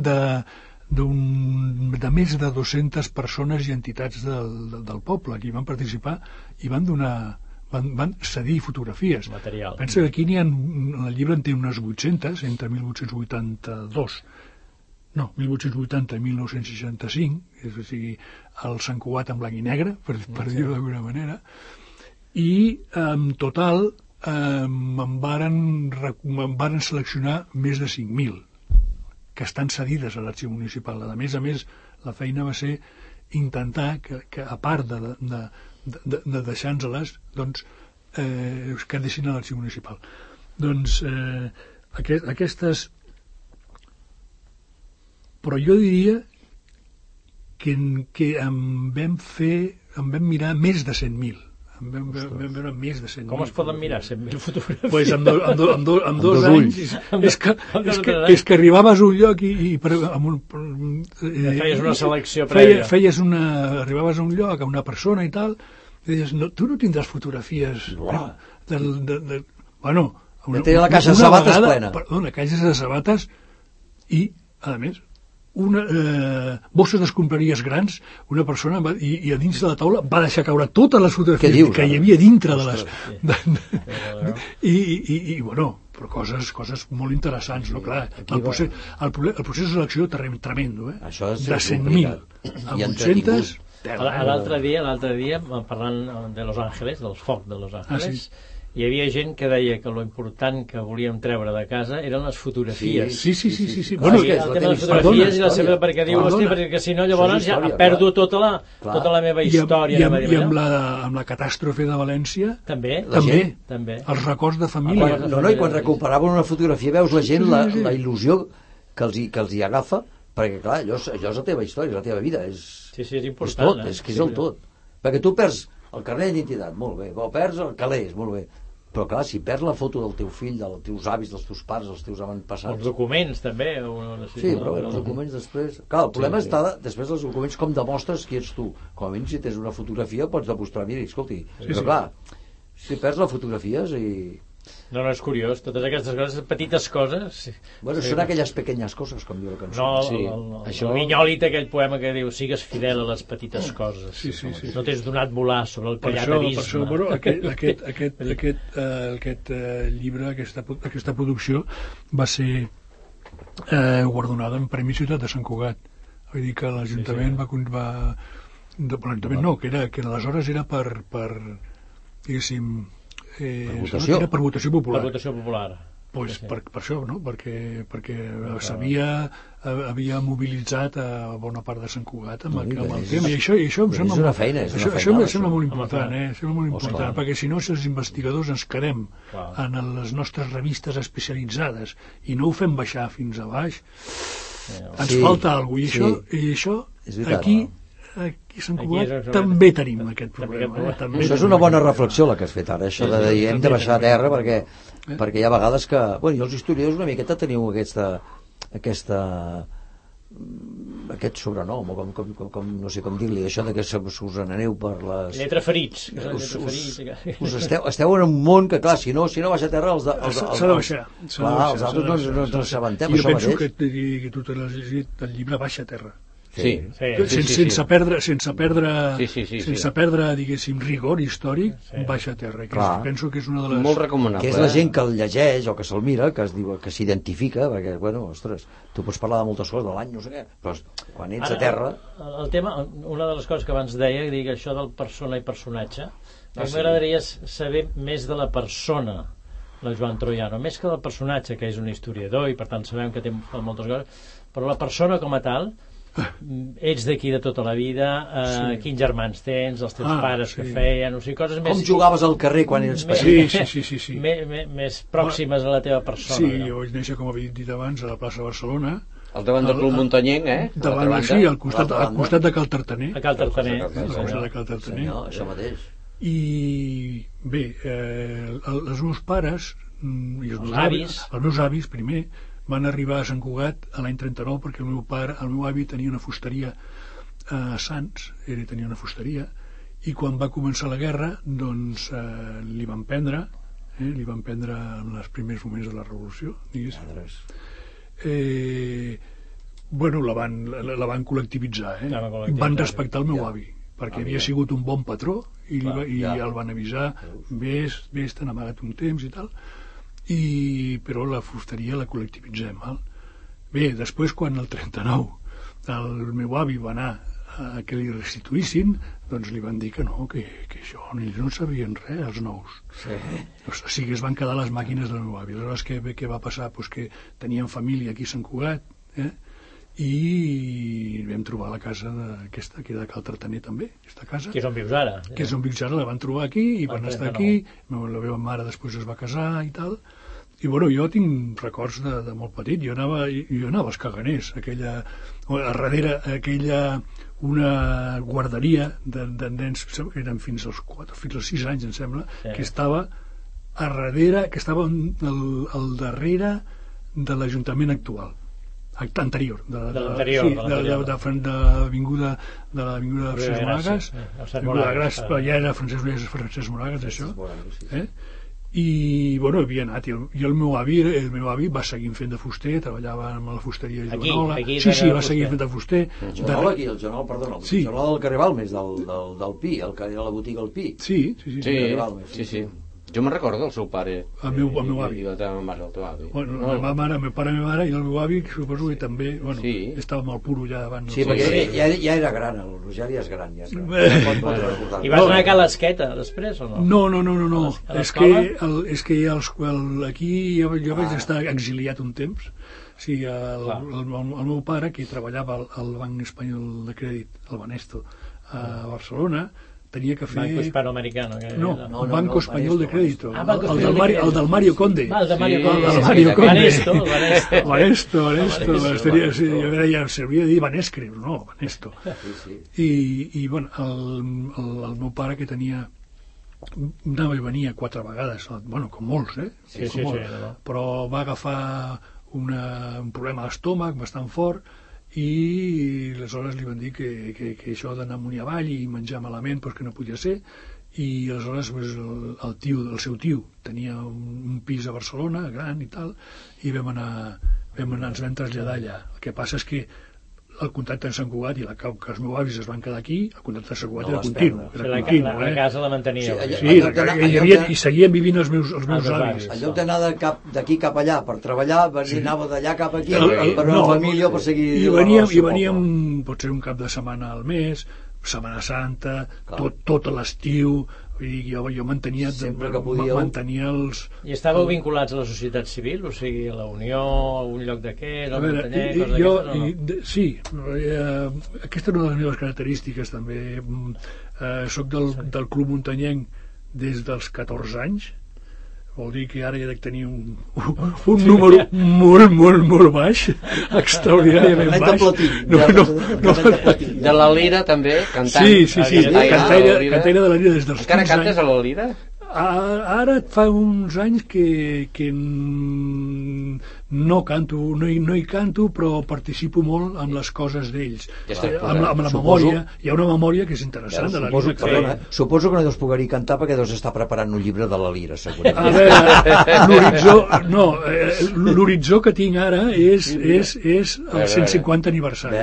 de més de 200 persones i entitats del poble que hi van participar i van cedir fotografies. Material. Pensa que aquí el llibre en té unes 800, entre 1882 1880 i 1965, és a dir, el Sant Cugat en blanc i negre, per dir-ho d'alguna manera, i en total me'n varen seleccionar més de 5.000 que estan cedides a l'arxiu municipal. A més, la feina va ser intentar que a part de deixar-nos-les, doncs, que deixin a l'arxiu municipal. Doncs aquestes Però jo diria que en vam mirar més de 100.000. Vam veure més de 100.000. Com es poden mirar 100.000 fotografies? Pues amb 2 anys. És que arribaves a un lloc i feies una selecció prèvia. Arribaves a un lloc, a una persona i tal, i deies, tu no tindràs fotografies... Bueno, la caixa de sabates plena. Perdó, la caixa de sabates i, a més, bosses d'escombraries grans, una persona i a dins de la taula va deixar caure totes les fotografies que hi havia dintre de les... I bueno, però coses molt interessants, no? Clar, el procés de selecció tremendo, de 100.000 a 800... L'altre dia, parlant de Los Ángeles, dels focs de Los Ángeles, hi havia gent que deia que lo important que volíem treure de casa eren les fotografies. Sí. Bueno, el tema de les fotografies i la seva, perquè diu, hòstia, perquè si no llavors ja perdo tota la meva història. I amb la catàstrofe de València també. Els records de família. I quan recuperaven una fotografia veus la gent, la il·lusió que els hi agafa, perquè clar, allò és la teva història, la teva vida, és important. És el tot. Perquè tu perds el carnet d'identitat, molt bé, o perds el calés, molt bé. Però clar, si perds la foto del teu fill, dels teus avis, dels teus pares, dels teus avantpassats... Els documents, també. Sí, però els documents després... Clar, el problema està després dels documents com demostres qui ets tu. Com a mínim, si tens una fotografia, pots demostrar, mira, escolti, però clar, si perds les fotografies i... No, és curiós, totes aquestes coses, petites coses... Bueno, són aquelles pequeñas coses, com diu la cançó. No, el Vinyoli té aquell poema que diu sigues fidel a les petites coses. No t'has donat volar sobre el callat abisme. Per això, aquest llibre, aquesta producció, va ser guardonada en Premi Ciutat de Sant Cugat. Vull dir que l'Ajuntament va... L'Ajuntament no, que aleshores era per diguéssim... Era per votació popular. Per votació popular. Pues per això, no? Perquè havia mobilitzat a bona part de Sant Cugat amb el tema. I això em sembla molt important, perquè si no, els investigadors ens quedem en les nostres revistes especialitzades i no ho fem baixar fins a baix, ens falta alguna cosa. I això aquí a Sant Cugat també tenim aquest problema. Això és una bona reflexió la que has fet ara, això de dir hem de baixar a terra perquè hi ha vegades que... Bueno, i els historiadors una miqueta teniu aquest sobrenom, o no sé com dir-li, això de que us n'aneu per les... Lletra ferits. Esteu en un món que, clar, si no baixa a terra... S'ha de baixar. Clar, els altres no ens assabentem. Jo penso que tu te l'has llegit, el llibre baixa a terra. Sense perdre, diguéssim, rigor històric, baixa a terra. Penso que és una de les... Molt recomanable. Que és la gent que el llegeix o que se'l mira, que es diu, que s'identifica, perquè, bueno, ostres, tu pots parlar de moltes coses de l'any, no sé què, però quan ets a terra... El tema, una de les coses que abans deia, dic això del persona i personatge, m'agradaria saber més de la persona, la Joan Troiano, més que del personatge, que és un historiador, i per tant sabem que té moltes coses, però la persona com a tal... ets d'aquí de tota la vida, quins germans tens, els teus pares que feien, o sigui, coses més... Com jugaves al carrer quan eres petit? Sí. Més pròximes a la teva persona. Sí, jo vaig néixer, com havia dit abans, a la plaça de Barcelona. Al davant del Club Muntanyenc, Sí, al costat de Cal Tartaner. A Cal Tartaner. Això mateix. I bé, els meus pares i els meus avis primer van arribar a Sant Cugat l'any 39 perquè el meu avi tenia una fusteria a Sants, ell tenia una fusteria, i quan va començar la guerra doncs li van prendre en els primers moments de la revolució, diguéssim. Bueno, la van col·lectivitzar, van respectar el meu avi perquè havia sigut un bon patró i el van avisar, vés, t'han amagat un temps i tal, però la fusteria la col·lectivitzem. Bé, després quan el 39 el meu avi va anar a que li restituïssin, doncs li van dir que no, que això ells no sabien res, els nous. O sigui, es van quedar les màquines del meu avi. Aleshores, què va passar? Pues que tenien família aquí a Sant Cugat, i vam trobar la casa aquesta, que era de Cal Tartaner també, aquesta casa. Que és on vius ara. La van trobar aquí i van estar aquí. La meva mare després es va casar i tal, I bueno, jo tinc records de molt petit. Jo anava als Caganers, darrere aquella una guarderia de nens, que eren fins als 6 anys, em sembla, que estava a darrere, que estava al darrere de l'Ajuntament actual, anterior, de l'avinguda de Francesc Moragas, ja era Francesc Moragas, això, i bueno, havia anat, i el meu avi va seguir fent de fuster, treballava amb la fusteria Joanola, sí, va seguir fent de fuster. El Joanola del carrer Balmes, del Pi, el que era la botiga al Pi. Sí. Jo me'n recordo del seu pare. El meu avi. I la teva mare, el teu avi. Bueno, el meu pare i mare, i el meu avi, suposo que també, bueno, estava molt puro ja abans. Sí, perquè ja era gran, el Rogeri és gran, ja. I vas anar a Ca l'Esqueta, després, o no? No. És que aquí jo vaig estar exiliat un temps. Sí, el meu pare, que treballava al Banc Espanyol de Crèdit, el Banesto, a Barcelona, tenia que fer... Banco Hispanoamericano. No, Banco Español de Crédito. El del Mario Conde. El de Mario Conde. Banesto. Jo deia, servia de dir Banescre, no, Banesto. I, bueno, el meu pare, que tenia... anava i venia 4 vegades, bueno, com molts, però va agafar un problema d'estómac bastant fort, i aleshores li van dir que això d'anar amunt i avall i menjar malament que no podia ser, i aleshores el seu tio tenia un pis a Barcelona gran i tal, i ens vam traslladar allà. El que passa és que el contacte amb Sant Cugat i que els meus avis es van quedar aquí, el contacte amb Sant Cugat era continu. La casa la mantenia. Sí, i seguien vivint els meus avis. En lloc d'anar d'aquí cap allà per treballar, anava d'allà cap aquí per una família o per seguir... I veníem potser un cap de setmana al mes, Setmana Santa, tot l'estiu, i jo mantenia els... I estàveu vinculats a la societat civil? O sigui, a la Unió, a un lloc d'aquest, al Muntanyenc, coses d'aquestes? Sí, aquesta és una de les meves característiques també. Soc del Club Muntanyenc des dels 14 anys, vol dir que ara ja dec tenir un número molt baix, extraordinàriament baix. De la Lira també, cantant. Sí, cantaire de la Lira des dels 15 anys. Encara cantes a la Lira? Ara fa uns anys que no canto, no hi canto, però participo molt amb les coses d'ells, amb la memòria. Hi ha una memòria que és interessant de la Lira. Suposo que no deus poder-hi cantar perquè deus estar preparant un llibre de la Lira, segurament. A veure, l'horitzó que tinc ara és el 150 aniversari.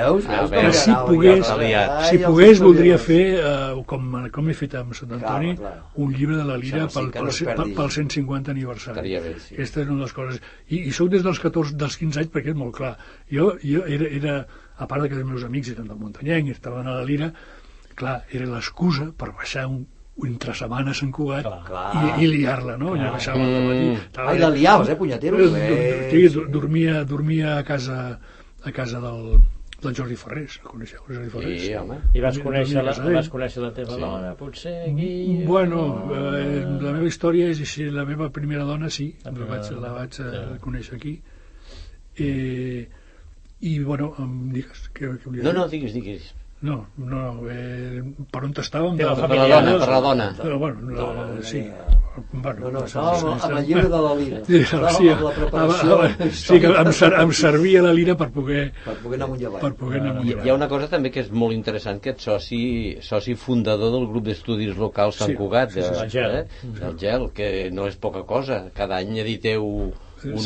Si pogués voldria fer, com he fet amb Sant Antoni, un llibre de la Lira pel 150 aniversari. Aquesta és una de les coses. I soc des dels 15 anys, perquè és molt clar. Jo era, a part que els meus amics eren del Muntanyenc i estaven a la Lira, clar, era l'excusa per baixar entre setmana a Sant Cugat i liar-la, no? I la liaves, punyetero? Dormia a casa del Jordi Ferrés, el coneixeu, el Jordi Ferrés? Sí, home. I vas conèixer la teva dona, potser, aquí? Bueno, la meva història és així, la meva primera dona, sí, la vaig conèixer aquí. I, bueno, digues, què volia dir? No, digues. No, per on estàvem? Per la dona. Bueno, sí. No, estàvem amb el llibre de la Lira. Sí, que em servia la Lira per poder anar amunt i avall. Hi ha una cosa també que és molt interessant, que ets soci fundador del grup d'estudis locals Sant Cugat, el GEL, que no és poca cosa. Cada any editeu és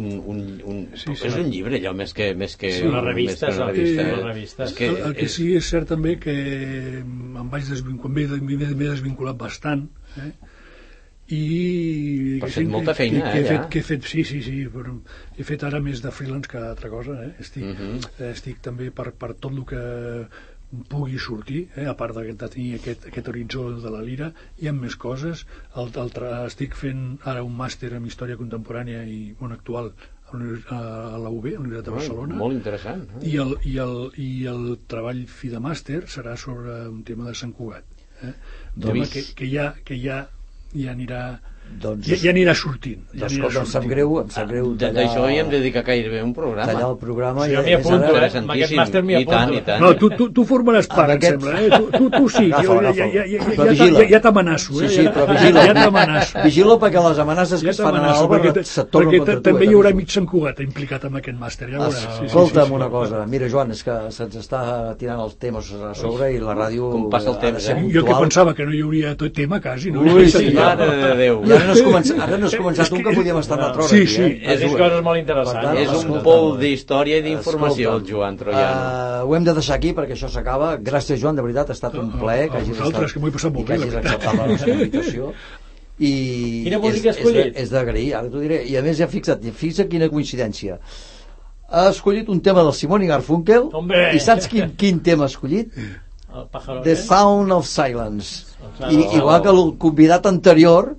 un llibre, allò, més que una revista. El que sí és cert també que em vaig m'he desvinculat bastant, i has fet molta feina, que he fet, sí, però he fet ara més de freelance que altra cosa, estic també per tot el que pugui sortir, a part de tenir aquest horitzó de la Lira. Hi ha més coses. Estic fent ara un màster en història contemporània i món actual a la UB, a la Universitat de Barcelona. Molt interessant. I el treball fi de màster serà sobre un tema de Sant Cugat, que ja anirà ja anirà sortint. Em sap greu d'això hi hem de dedicar gairebé un programa. Tallar el programa. Jo m'hi apunto, amb aquest màster m'hi apunto. No, tu formaràs part, em sembla. Tu sí, ja t'amenaço. Sí, però vigila perquè les amenaces que es fan a l'Alba se't tornen contra tu. Perquè també hi haurà mig Sant Cugat implicat en aquest màster, ja veuràs. Escolta'm una cosa, mira, Joan, és que se'ns està tirant els temes a sobre i la ràdio... Com passa el temps, Jo que pensava que no hi hauria tot tema, quasi. Ui, sí, mare de Déu. Ara no has començat un que podíem estar una altra hora. Sí. És coses molt interessants. És un pou d'història i d'informació, el Joan Troiano. Ho hem de deixar aquí perquè això s'acaba. Gràcies, Joan, de veritat, ha estat un plaer que hagis acceptat la nostra invitació. Quina música has escollit? És d'agrair, ara t'ho diré. I a més ja fixa't quina coincidència. Ha escollit un tema del Simon i Garfunkel. I saps quin tema ha escollit? The Sound of Silence. Igual que el convidat anterior,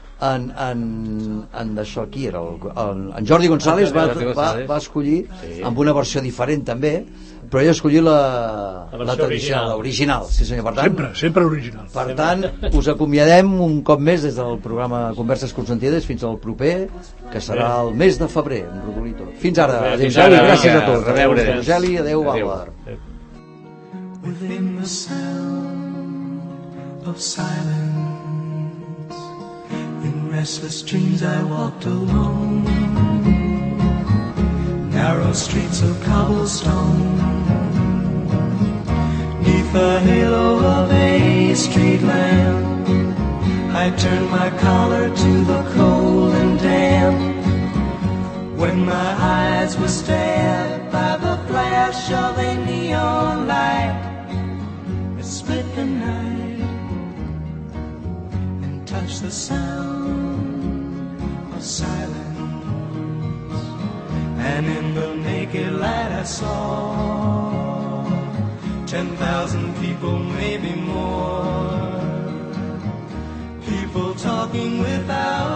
en d'això, qui era? En Jordi González va escollir amb una versió diferent també, però ell ha escollit la tradicional, l'original, sí senyor. Per tant, sempre l'original. Per tant, us acomiadem un cop més des del programa Converses Consentides fins al proper, que serà el mes de febrer, en Rodolito. Fins ara, adéu, gràcies a tots. Adéu, Rogeli, adéu, Bàlvar. Within the sound of silence, in restless dreams I walked alone, narrow streets of cobblestone, neath the halo of a street lamp, I turned my collar to the cold and damp, when my eyes were stabbed by the flash of a neon light. Split the night and touch the sound of silence, and in the naked light I saw 10,000 people, maybe more, people talking without